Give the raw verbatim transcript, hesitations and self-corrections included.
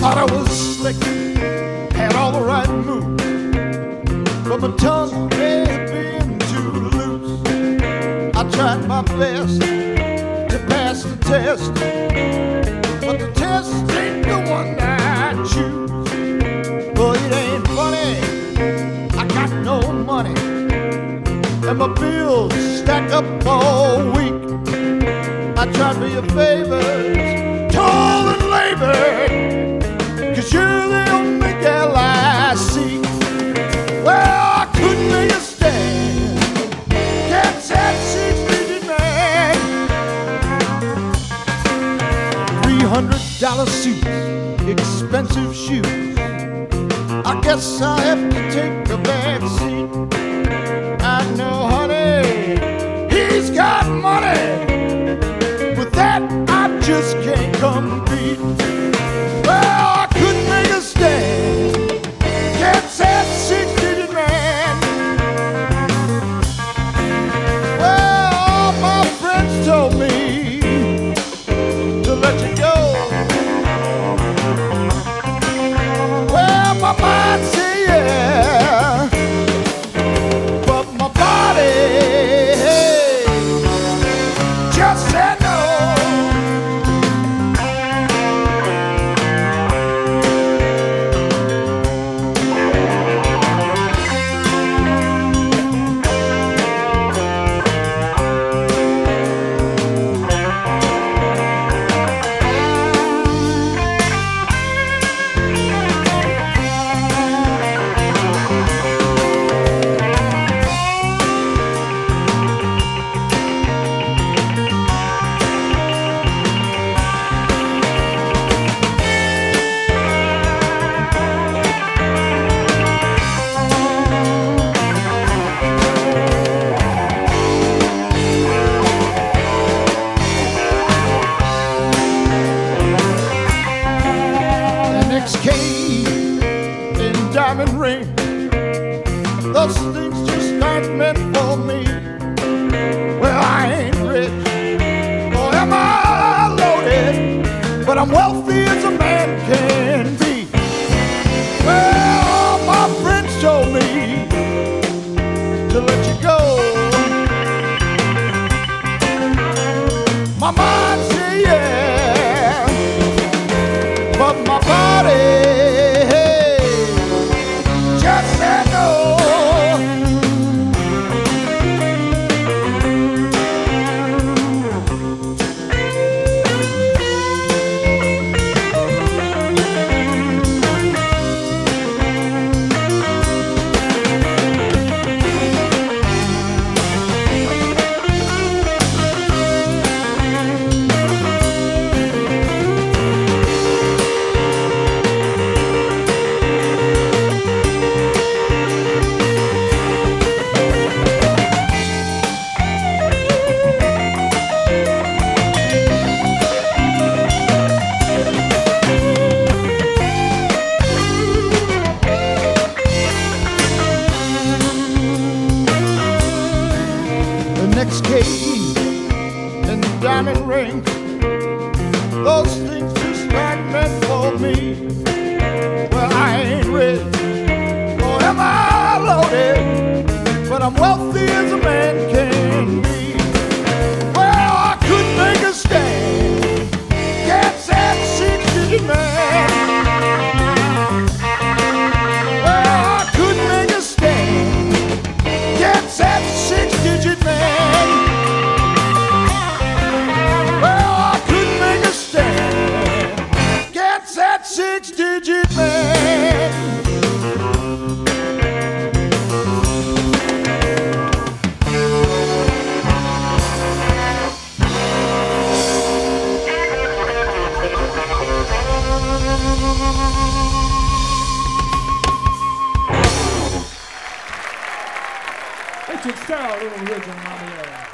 Thought I was slick, had all the right moves, but my tongue may have been too loose. I tried my best to pass the test, but the test ain't the one that I choose. But it ain't funny, I got no money, and my bills stack up all week. I tried for your favors, toil and labor, 'cause you're the only gal I see. Well, I couldn't make a stand, can't say six-digit man. Three hundred dollar suits, expensive shoes, I guess I'll have to take a back seat. I know, honey, he's got money, with that I just can't compete. Well, I couldn't make a stand, can't say six-digit man. Well, all my friends told me to let you go. Well, my mind say yeah, but my body just said no. And diamond ring, those things just aren't meant for me. Well, I ain't rich, or am I loaded, but I'm wealthy as a man can be. Well, all my friends told me to let you go. My mind say yeah, but my body just said no. Next key and diamond ring, those things just aren't meant for me. Well, I ain't rich, or am I loaded, but I'm wealthy as a man can be. Well, I couldn't make a stand, can't say six-digit man. Well, I couldn't make a stand, can't say six-digit man. Six-digit man. Richard Sterl, little Ridge and Mama.